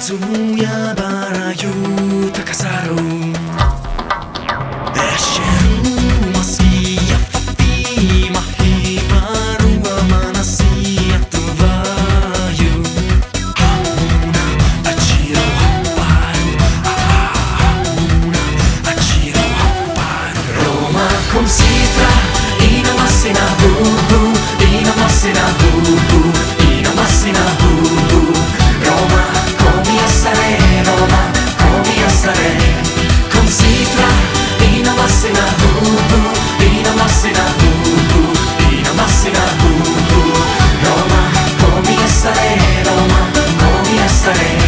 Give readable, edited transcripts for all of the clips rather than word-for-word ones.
tu ya barayu takasaro Esheru maski ya fafi mahi baru wa manasi atuvayu Hamuna achiro haparu Hamuna achiro haparu Roma con sitra ina massina bubu ina massina bubu ina massina bubu Roma come essere Roma come essere con sitra ina massina bubu ina massina bubu ina massina bubu Roma come essere Roma come essere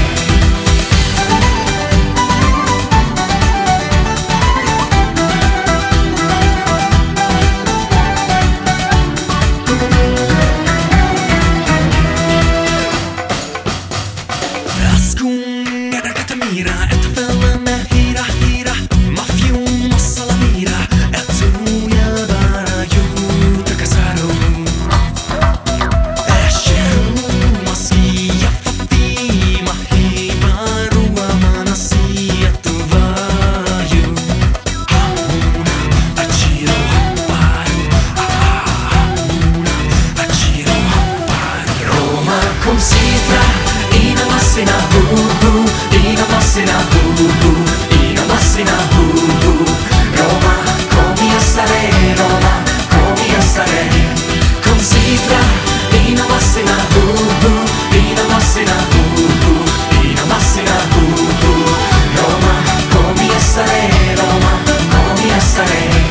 Mira, et fella me hira hira Mafium massa la mira Et tu ya barayu takasaro Esheru maski ya fafi mahi baru wa manasi atuvayu Hamuna achiro haparu Hamuna achiro haparu Roma con sitra ina massina bubu ina massina bubu ina massina bubu Roma come essere Roma come essere con sitra ina massina bubu ina massina bubu ina massina bubu Roma come essere Roma come essere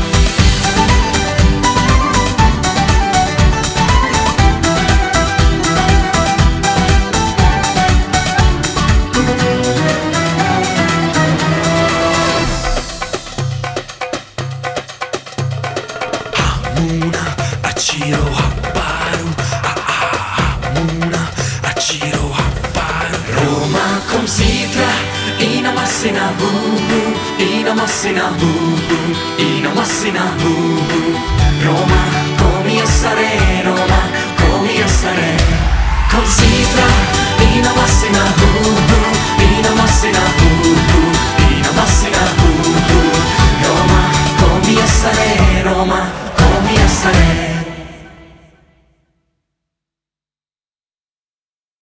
Hamuna achiro haparu Hamuna achiro haparu Roma con sitra ina massina bubu ina massina bubu ina massina bubu Roma